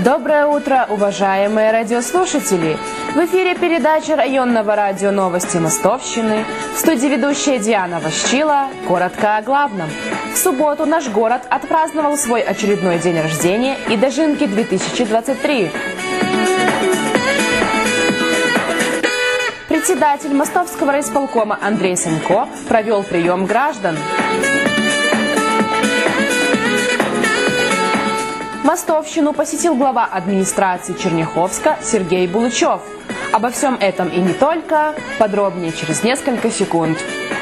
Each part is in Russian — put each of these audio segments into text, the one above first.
Доброе утро, уважаемые радиослушатели! В эфире передача районного радио «Новости Мостовщины». В студии ведущая Диана Ващила. Коротко о главном. В субботу наш город отпраздновал свой очередной день рождения и дожинки 2023. Председатель Мостовского райисполкома Андрей Санько провел прием граждан. Мостовщину посетил глава администрации Черняховска Сергей Булычев. Обо всем этом и не только, подробнее через несколько секунд.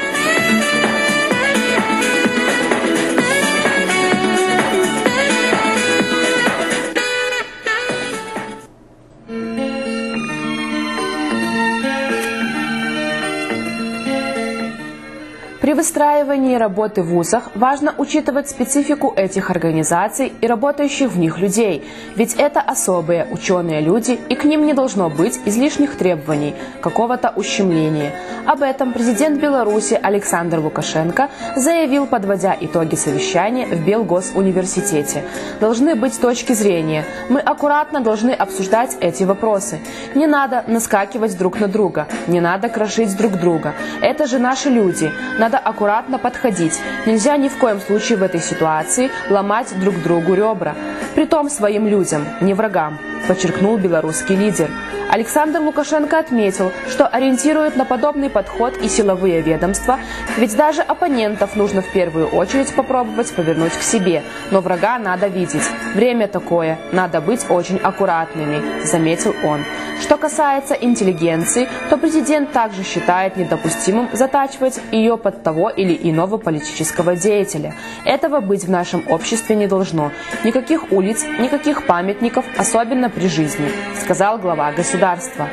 При выстраивании работы в вузах важно учитывать специфику этих организаций и работающих в них людей, ведь это особые ученые люди, и к ним не должно быть излишних требований, какого-то ущемления. Об этом президент Беларуси Александр Лукашенко заявил, подводя итоги совещания в Белгосуниверситете. Должны быть точки зрения. Мы аккуратно должны обсуждать эти вопросы. Не надо наскакивать друг на друга, не надо крошить друг друга. Это же наши люди. Надо аккуратно подходить. Нельзя ни в коем случае в этой ситуации ломать друг другу ребра. Притом своим людям, не врагам, подчеркнул белорусский лидер. Александр Лукашенко отметил, что ориентирует на подобный подход и силовые ведомства, ведь даже оппонентов нужно в первую очередь попробовать повернуть к себе, но врага надо видеть. Время такое, надо быть очень аккуратными, заметил он. Что касается интеллигенции, то президент также считает недопустимым затачивать ее под того или иного политического деятеля. Этого быть в нашем обществе не должно. Никаких улиц, никаких памятников, особенно при жизни, сказал глава государства.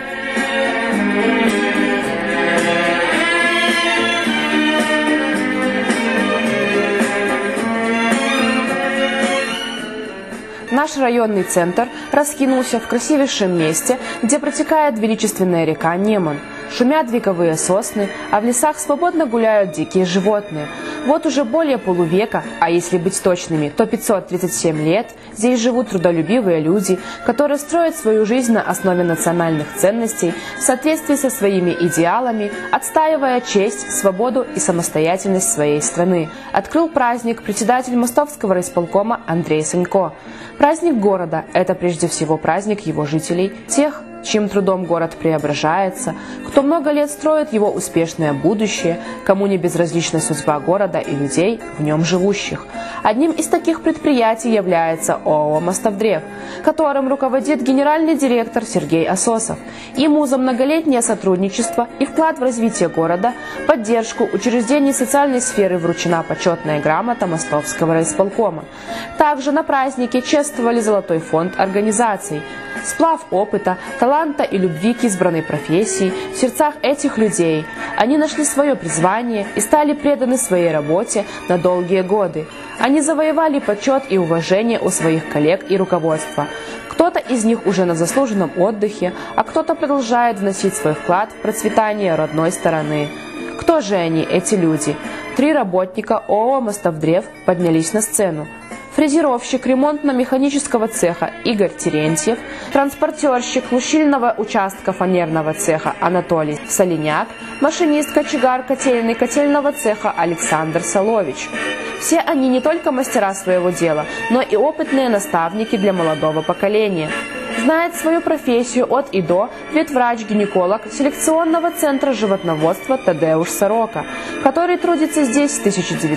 Наш районный центр раскинулся в красивейшем месте, где протекает величественная река Неман. Шумят вековые сосны, а в лесах свободно гуляют дикие животные. Вот уже более полувека, а если быть точными, то 537 лет, здесь живут трудолюбивые люди, которые строят свою жизнь на основе национальных ценностей, в соответствии со своими идеалами, отстаивая честь, свободу и самостоятельность своей страны. Открыл праздник председатель Мостовского райисполкома Андрей Санько. Праздник города – это прежде всего праздник его жителей, тех, чьим трудом город преображается, кто много лет строит его успешное будущее, кому не безразлична судьба города и людей, в нем живущих. Одним из таких предприятий является ООО «Мостовдрев», которым руководит генеральный директор Сергей Ососов. Ему за многолетнее сотрудничество и вклад в развитие города, поддержку учреждений социальной сферы вручена почетная грамота Мостовского райисполкома. Также на празднике чествовали золотой фонд организаций. Сплав опыта, таланта и любви к избранной профессии в сердцах этих людей. Они нашли свое призвание и стали преданы своей работе на долгие годы. Они завоевали почет и уважение у своих коллег и руководства. Кто-то из них уже на заслуженном отдыхе, а кто-то продолжает вносить свой вклад в процветание родной стороны. Кто же они, эти люди? 3 работника ООО «Мостовдрев» поднялись на сцену. Фрезеровщик ремонтно-механического цеха Игорь Терентьев, транспортерщик лущильного участка фанерного цеха Анатолий Соленяк, машинист кочегар котельного цеха Александр Солович. Все они не только мастера своего дела, но и опытные наставники для молодого поколения. Знает свою профессию от и до ветврач-гинеколог селекционного центра животноводства Тадеуш Сорока, который трудится здесь с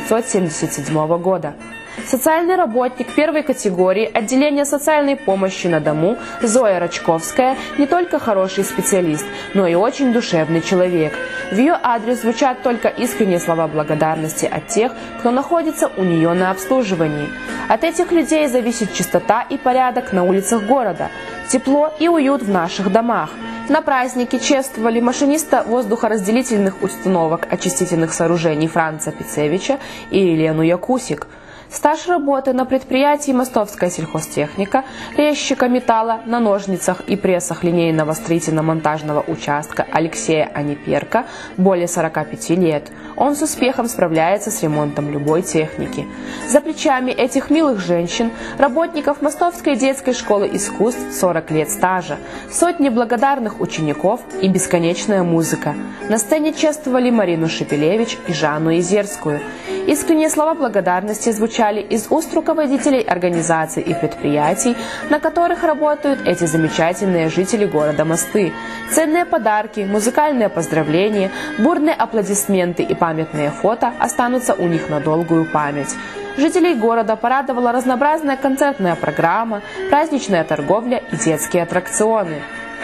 1977 года. Социальный работник первой категории отделения социальной помощи на дому Зоя Рачковская не только хороший специалист, но и очень душевный человек. В ее адрес звучат только искренние слова благодарности от тех, кто находится у нее на обслуживании. От этих людей зависит чистота и порядок на улицах города, тепло и уют в наших домах. На празднике чествовали машиниста воздухоразделительных установок очистительных сооружений Франца Пицевича и Елену Якусик. Стаж работы на предприятии «Мостовская сельхозтехника», резчика металла на ножницах и прессах линейного строительно-монтажного участка Алексея Аниперка более 45 лет. Он с успехом справляется с ремонтом любой техники. За плечами этих милых женщин, работников Мостовской детской школы искусств, 40 лет стажа, сотни благодарных учеников и бесконечная музыка. На сцене чествовали Марину Шепелевич и Жанну Изерскую. Искренние слова благодарности звучали из уст руководителей организаций и предприятий, на которых работают эти замечательные жители города Мосты. Ценные подарки, музыкальные поздравления, бурные аплодисменты и памятные фото останутся у них на долгую память. Жителей города порадовала разнообразная концертная программа, праздничная торговля и детские аттракционы.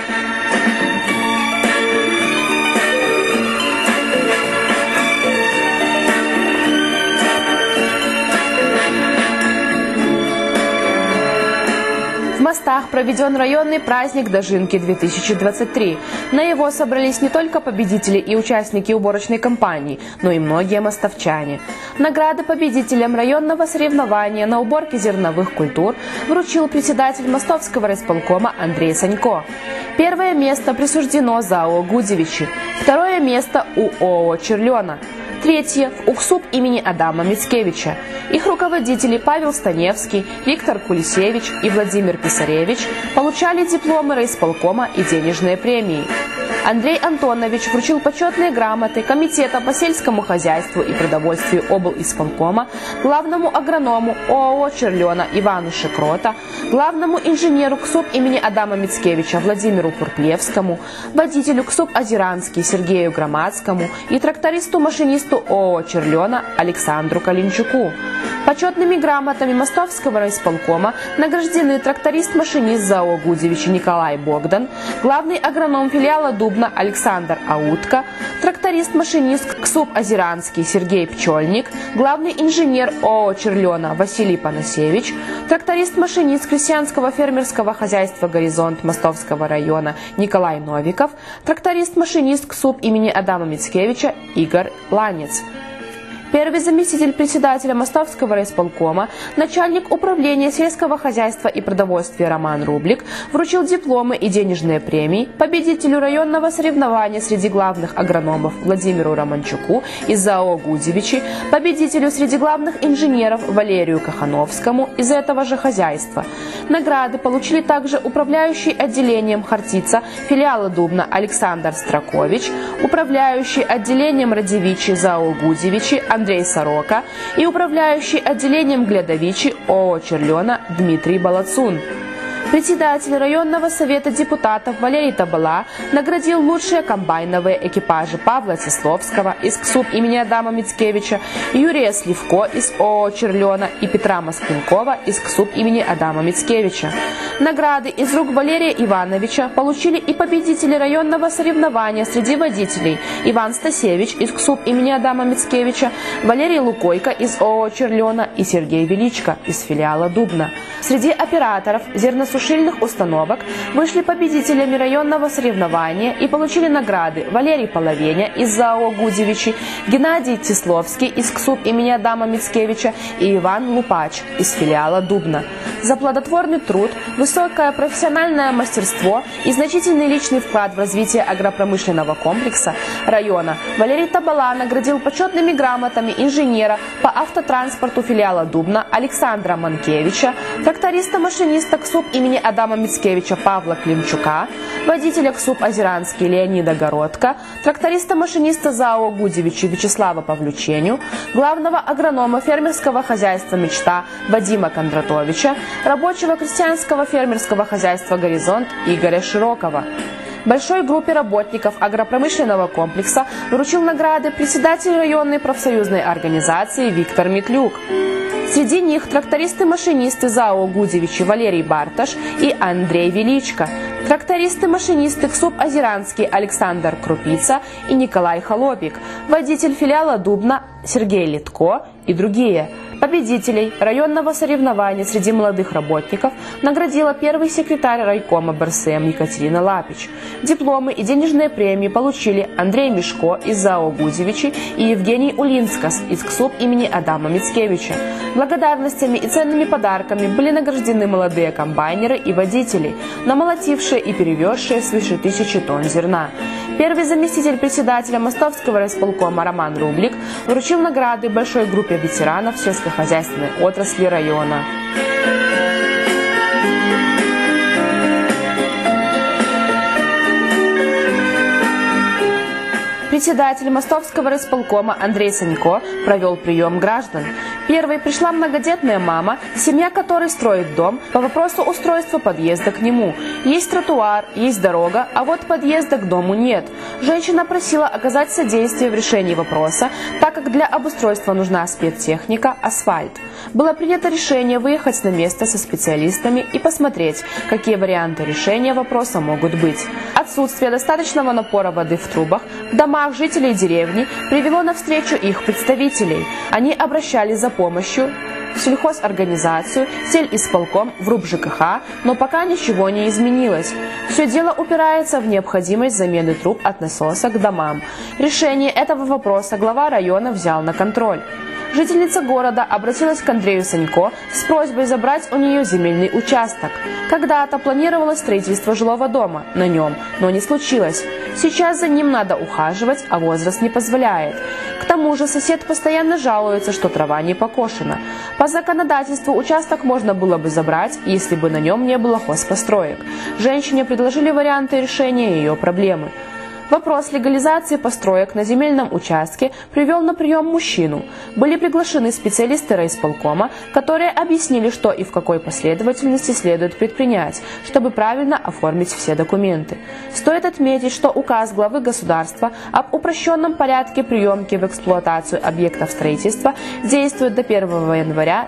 В Мостах проведен районный праздник Дожинки-2023. На его собрались не только победители и участники уборочной кампании, но и многие мостовчане. Награды победителям районного соревнования на уборке зерновых культур вручил председатель Мостовского райисполкома Андрей Санько. Первое место присуждено ЗАО «Гудевичи», второе место у ООО «Черлена», третье в УКСУБ имени Адама Мицкевича. Их руководители Павел Станевский, Виктор Кулисевич и Владимир Писаревич получали дипломы райисполкома и денежные премии. Андрей Антонович вручил почетные грамоты Комитета по сельскому хозяйству и продовольствию облисполкома, главному агроному ООО «Черлена» Ивану Шекрота, главному инженеру КСУБ имени Адама Мицкевича Владимиру Пурплевскому, водителю КСУБ «Озеранский» Сергею Громадскому и трактористу-машинисту ООО «Черлена» Александру Калинчуку. Почетными грамотами Мостовского райисполкома награждены тракторист-машинист ЗАО «Гудевичи» Николай Богдан, главный агроном филиала Дубна Александр Аутко, тракторист-машинист КСУБ «Озеранский» Сергей Пчельник, главный инженер ООО «Черлена» Василий Панасевич, тракторист-машинист крестьянского фермерского хозяйства «Горизонт» Мостовского района Николай Новиков, тракторист-машинист КСУБ имени Адама Мицкевича Игорь Ланец. Первый заместитель председателя Мостовского райисполкома, начальник управления сельского хозяйства и продовольствия Роман Рублик вручил дипломы и денежные премии победителю районного соревнования среди главных агрономов Владимиру Романчуку из ЗАО «Гудевичи», победителю среди главных инженеров Валерию Кахановскому из этого же хозяйства. Награды получили также управляющий отделением Хартица филиала Дубна Александр Строкович, управляющий отделением Радевичи ЗАО «Гудевичи» Андрей Сорока и управляющий отделением Глядовичи ООО «Черлена» Дмитрий Балацун. Председатель районного совета депутатов Валерий Табала наградил лучшие комбайновые экипажи Павла Тесловского из КСУБ имени Адама Мицкевича, Юрия Сливко из ООО «Черлена» и Петра Москвинкова из КСУБ имени Адама Мицкевича. Награды из рук Валерия Ивановича получили и победители районного соревнования среди водителей Иван Стасевич из КСУБ имени Адама Мицкевича, Валерий Лукойко из ООО «Черлена» и Сергей Величко из филиала Дубна. Среди операторов зерносушильных установок вышли победителями районного соревнования и получили награды Валерий Половеня из ЗАО «Гудевичи», Геннадий Тесловский из КСУБ имени Адама Мицкевича и Иван Лупач из филиала Дубна. За плодотворный труд, высокое профессиональное мастерство и значительный личный вклад в развитие агропромышленного комплекса района Валерий Табала наградил почетными грамотами инженера по автотранспорту филиала Дубна Александра Манкевича, тракториста-машиниста КСУБ имени Адама Мицкевича Павла Климчука, водителя КСУБ «Озеранский» Леонида Городко, тракториста-машиниста ЗАО «Гудевичи» Вячеслава Павлюченю, главного агронома фермерского хозяйства «Мечта» Вадима Кондратовича, рабочего крестьянского фермерского хозяйства «Горизонт» Игоря Широкова. Большой группе работников агропромышленного комплекса вручил награды председатель районной профсоюзной организации Виктор Метлюк. Среди них трактористы-машинисты ЗАО «Гудевичи» Валерий Барташ и Андрей Величко, трактористы-машинисты КСУБ «Озеранский» Александр Крупица и Николай Холопик, водитель филиала Дубна Сергей Литко и другие. Победителей районного соревнования среди молодых работников наградила первый секретарь райкома БРСМ Екатерина Лапич. Дипломы и денежные премии получили Андрей Мишко из ЗАО «Гузевичи» и Евгений Улинскас из КСУБ имени Адама Мицкевича. Благодарностями и ценными подарками были награждены молодые комбайнеры и водители, намолотившие и перевезшие свыше 1000 тонн зерна. Первый заместитель председателя Мостовского райисполкома Роман Рублик вручил награды большой группе ветеранов сельскохозяйственной отрасли района. Председатель Мостовского райисполкома Андрей Санько провел прием граждан. Первой пришла многодетная мама, семья которой строит дом по вопросу устройства подъезда к нему. Есть тротуар, есть дорога, а вот подъезда к дому нет. Женщина просила оказать содействие в решении вопроса, так как для обустройства нужна спецтехника, асфальт. Было принято решение выехать на место со специалистами и посмотреть, какие варианты решения вопроса могут быть. Отсутствие достаточного напора воды в трубах в домах жителей деревни привело навстречу их представителей. Они обращались за помощью в сельхозорганизацию, сельисполком, в РУП ЖКХ, но пока ничего не изменилось. Все дело упирается в необходимость замены труб от насоса к домам. Решение этого вопроса глава района взял на контроль. Жительница города обратилась к Андрею Санько с просьбой забрать у нее земельный участок. Когда-то планировалось строительство жилого дома на нем, но не случилось. Сейчас за ним надо ухаживать, а возраст не позволяет. К тому же сосед постоянно жалуется, что трава не покошена. По законодательству участок можно было бы забрать, если бы на нем не было хозпостроек. Женщине предложили варианты решения ее проблемы. Вопрос легализации построек на земельном участке привел на прием мужчину. Были приглашены специалисты райисполкома, которые объяснили, что и в какой последовательности следует предпринять, чтобы правильно оформить все документы. Стоит отметить, что указ главы государства об упрощенном порядке приемки в эксплуатацию объектов строительства действует до 1 января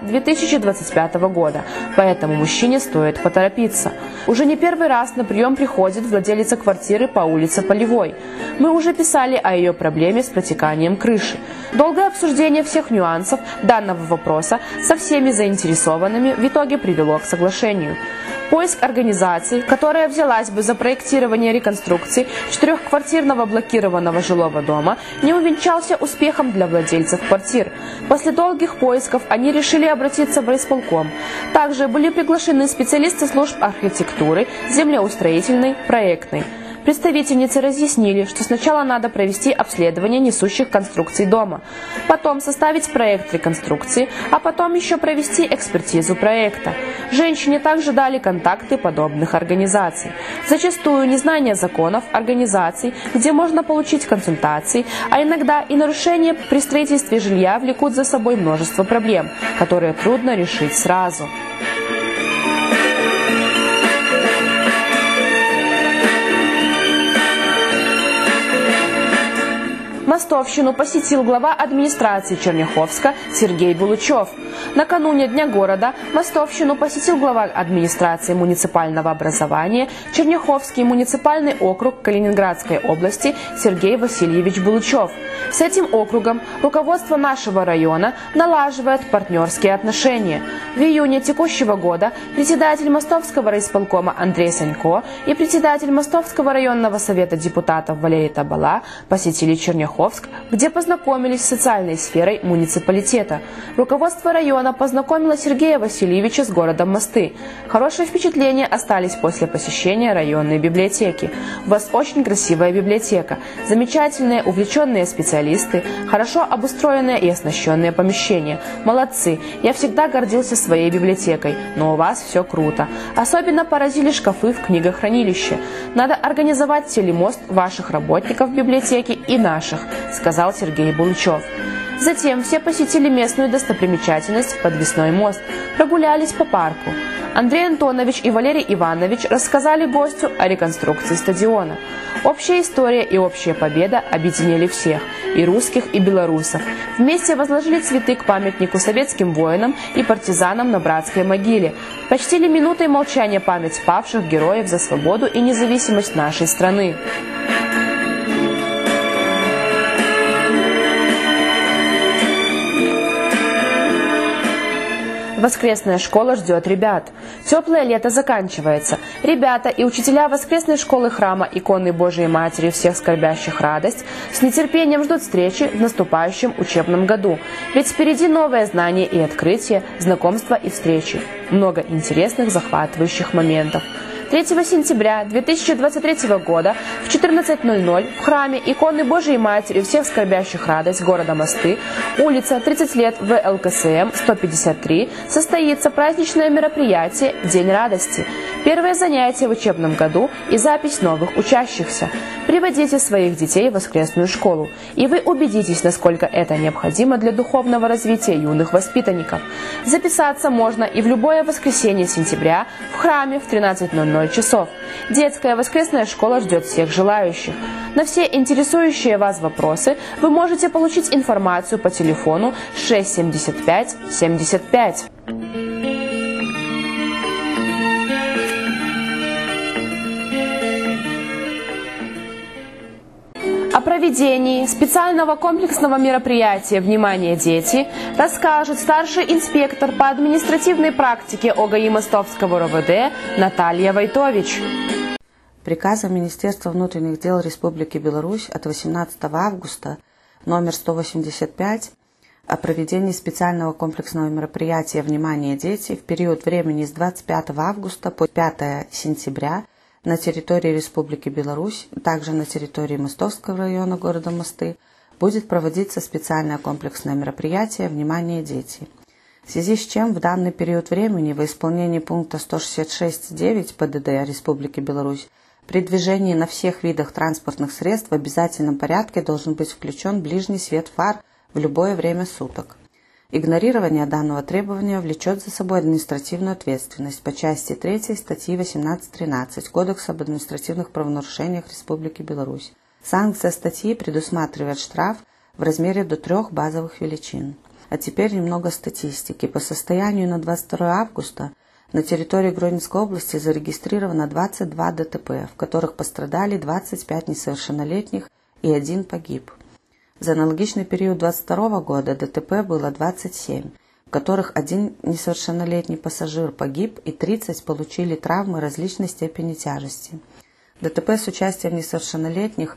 2025 года, поэтому мужчине стоит поторопиться. Уже не первый раз на прием приходит владелица квартиры по улице Полевой. Мы уже писали о ее проблеме с протеканием крыши. Долгое обсуждение всех нюансов данного вопроса со всеми заинтересованными в итоге привело к соглашению. Поиск организации, которая взялась бы за проектирование реконструкции четырехквартирного блокированного жилого дома, не увенчался успехом для владельцев квартир. После долгих поисков они решили обратиться в райисполком. Также были приглашены специалисты служб архитектуры, землеустроительной, проектной. Представительницы разъяснили, что сначала надо провести обследование несущих конструкций дома, потом составить проект реконструкции, а потом еще провести экспертизу проекта. Женщине также дали контакты подобных организаций. Зачастую незнание законов, организаций, где можно получить консультации, а иногда и нарушения при строительстве жилья влекут за собой множество проблем, которые трудно решить сразу. Мостовщину посетил глава администрации Черняховска Сергей Булычев. Накануне Дня города Мостовщину посетил глава администрации муниципального образования Черняховский муниципальный округ Калининградской области Сергей Васильевич Булычев. С этим округом руководство нашего района налаживает партнерские отношения. В июне текущего года председатель Мостовского райисполкома Андрей Санько и председатель Мостовского районного совета депутатов Валерий Табала посетили Черняховск, где познакомились с социальной сферой муниципалитета. Руководство района познакомило Сергея Васильевича с городом Мосты. Хорошие впечатления остались после посещения районной библиотеки. У вас очень красивая библиотека, замечательные увлеченные специалисты, хорошо обустроенные и оснащенные помещения. Молодцы! Я всегда гордился своей библиотекой, но у вас все круто. Особенно поразили шкафы в книгохранилище. Надо организовать телемост ваших работников библиотеки и наших, сказал Сергей Булычев. Затем все посетили местную достопримечательность Подвесной мост, прогулялись по парку. Андрей Антонович и Валерий Иванович рассказали гостю о реконструкции стадиона. Общая история и общая победа объединили всех, и русских, и белорусов. Вместе возложили цветы к памятнику советским воинам и партизанам на братской могиле. Почтили минутой молчания память павших героев за свободу и независимость нашей страны. Воскресная школа ждет ребят. Теплое лето заканчивается. Ребята и учителя воскресной школы храма иконы Божией Матери всех скорбящих радость с нетерпением ждут встречи в наступающем учебном году. Ведь впереди новое знание и открытие, знакомства и встречи. Много интересных, захватывающих моментов. 3 сентября 2023 года в 14:00 в храме иконы Божией Матери всех скорбящих радость города Мосты, улица 30 лет ВЛКСМ 153, состоится праздничное мероприятие «День радости». Первое занятие в учебном году и запись новых учащихся. Приводите своих детей в воскресную школу, и вы убедитесь, насколько это необходимо для духовного развития юных воспитанников. Записаться можно и в любое воскресенье сентября в храме в 13:00 часов. Детская воскресная школа ждет всех желающих. На все интересующие вас вопросы вы можете получить информацию по телефону 675 75. О проведении специального комплексного мероприятия «Внимание, дети» расскажет старший инспектор по административной практике ОГАИ Мостовского РОВД Наталья Войтович. Приказом Министерства внутренних дел Республики Беларусь от 18 августа номер 185 о проведении специального комплексного мероприятия «Внимание, дети» в период времени с 25 августа по 5 сентября на территории Республики Беларусь, также на территории Мостовского района города Мосты, будет проводиться специальное комплексное мероприятие «Внимание, дети». В связи с чем в данный период времени во исполнении пункта 166.9 ПДД Республики Беларусь при движении на всех видах транспортных средств в обязательном порядке должен быть включен ближний свет фар в любое время суток. Игнорирование данного требования влечет за собой административную ответственность по части 3 статьи 18.13 Кодекса об административных правонарушениях Республики Беларусь. Санкция статьи предусматривает штраф в размере до 3 базовых величин. А теперь немного статистики. По состоянию на 22 августа на территории Гродненской области зарегистрировано 22 ДТП, в которых пострадали 25 несовершеннолетних и 1 погиб. За аналогичный период 2022 года ДТП было 27, в которых 1 несовершеннолетний пассажир погиб и 30 получили травмы различной степени тяжести. ДТП с участием несовершеннолетних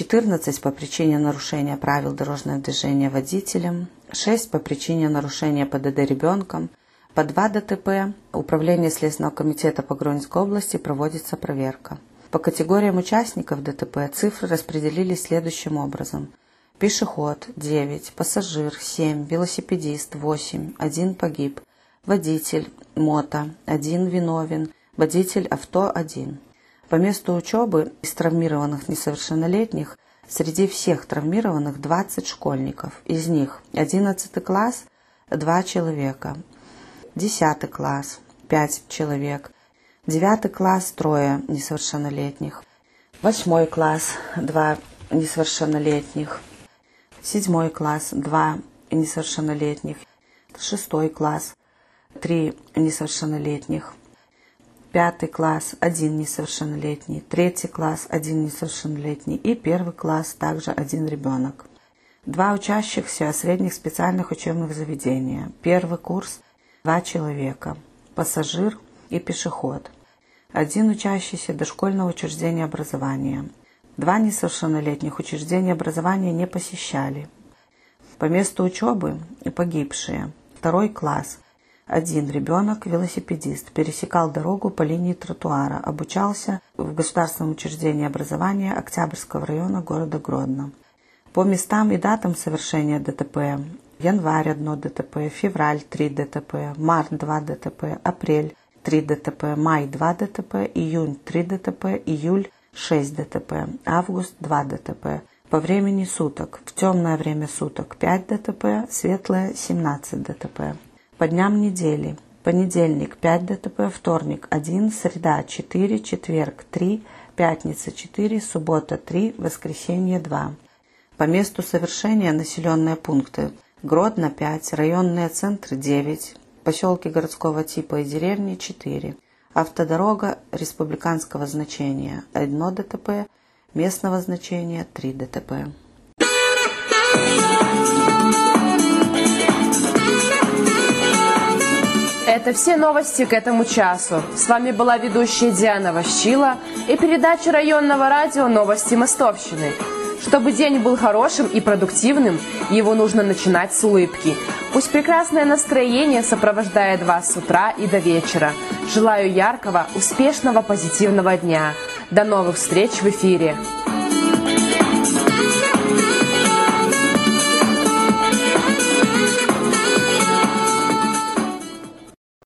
14 по причине нарушения правил дорожного движения водителем, 6 по причине нарушения ПДД ребенком, по 2 ДТП Управление Следственного комитета по Гродненской области проводится проверка. По категориям участников ДТП цифры распределились следующим образом. Пешеход – 9, пассажир – 7, велосипедист – 8, 1 погиб, водитель – мото – 1 виновен, водитель авто – 1. По месту учебы из травмированных несовершеннолетних среди всех травмированных 20 школьников, из них 11 класс – 2 человека, 10 класс – 5 человек, 9 класс – 3 несовершеннолетних, 8 класс – 2 несовершеннолетних, 7 класс – 2 несовершеннолетних, 6 класс – 3 несовершеннолетних, 5 класс – 1 несовершеннолетний, 3 класс – 1 несовершеннолетний и 1 класс – также 1 ребенок. 2 учащихся средних специальных учебных заведений. 1 курс – 2 человека, пассажир и пешеход. 1 учащийся дошкольного учреждения образования. 2 несовершеннолетних учреждения образования не посещали. По месту учебы погибшие. 2 класс. 1 ребенок, велосипедист, пересекал дорогу по линии тротуара, обучался в государственном учреждении образования Октябрьского района города Гродно. По местам и датам совершения ДТП. Январь – 1 ДТП, февраль – 3 ДТП, март – 2 ДТП, апрель – 3 ДТП, май – 2 ДТП, июнь – 3 ДТП, июль – 6 ДТП, август – 2 ДТП. По времени суток. В темное время суток – 5 ДТП, светлое – 17 ДТП. По дням недели. Понедельник – 5 ДТП, вторник – 1, среда – 4, четверг – 3, пятница – 4, суббота – 3, воскресенье – 2. По месту совершения населенные пункты. Гродно – 5, районные центры – 9, поселки городского типа и деревни – 4. Автодорога республиканского значения – 1 ДТП, местного значения – 3 ДТП. Это все новости к этому часу. С вами была ведущая Диана Ващила и передача районного радио «Новости Мостовщины». Чтобы день был хорошим и продуктивным, его нужно начинать с улыбки. Пусть прекрасное настроение сопровождает вас с утра и до вечера. Желаю яркого, успешного, позитивного дня. До новых встреч в эфире.